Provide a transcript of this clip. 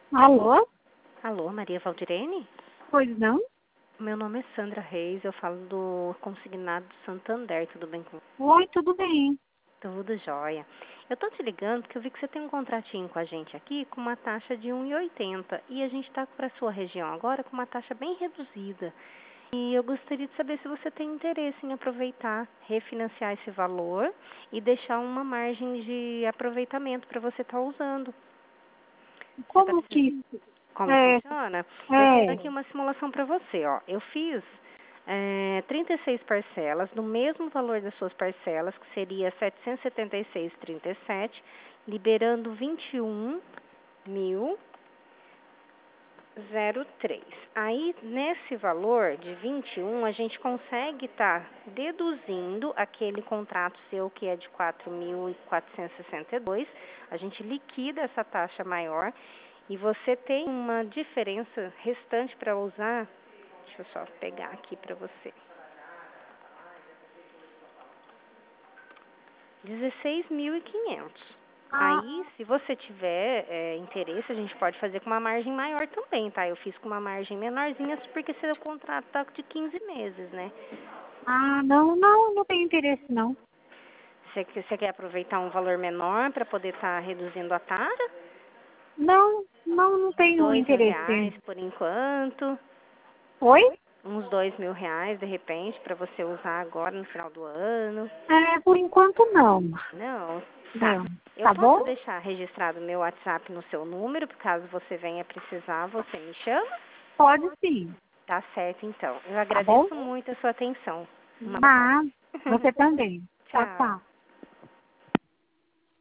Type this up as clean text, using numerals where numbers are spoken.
Alô? Alô, Maria Valdirene? Pois não? Meu nome é Sandra Reis, eu falo do Consignado do Santander, tudo bem com Oi, tudo bem. tudo jóia? Eu tô te ligando porque eu vi que você tem um contratinho com a gente aqui com uma taxa de 1,80 e a gente tá para sua região agora com uma taxa bem reduzida. E eu gostaria de saber se você tem interesse em aproveitar, refinanciar esse valor e deixar uma margem de aproveitamento para você estar usando. Você tá Como que... Como É, funciona? Eu fiz é. aqui uma simulação para você, ó. Eu fiz 36 parcelas, no mesmo valor das suas parcelas, que seria 776,37, liberando 21.003. Aí, nesse valor de 21, a gente consegue estar deduzindo aquele contrato seu que é de 4.462. A gente liquida essa taxa maior e você tem uma diferença restante para usar. Deixa eu só pegar aqui para você. 16.500. Ah, Aí, se você tiver interesse, a gente pode fazer com uma margem maior também, tá? Eu fiz com uma margem menorzinha porque seu contrato tá de 15 meses, né? não tenho interesse, não. Você quer aproveitar um valor menor para poder estar reduzindo a taxa? Não tenho R$ 2.000 interesse. por enquanto. Oi? Uns R$ 2.000, de repente, para você usar agora no final do ano. É, por enquanto não. Não, tá. Não. Eu Tá posso bom? deixar registrado meu WhatsApp no seu número, por caso você venha precisar, você me chama? Pode sim. Tá certo, então. Eu Tá bom? agradeço muito a sua atenção. Uma boa Mas tarde. você também. Tchau, Tchau. tchau.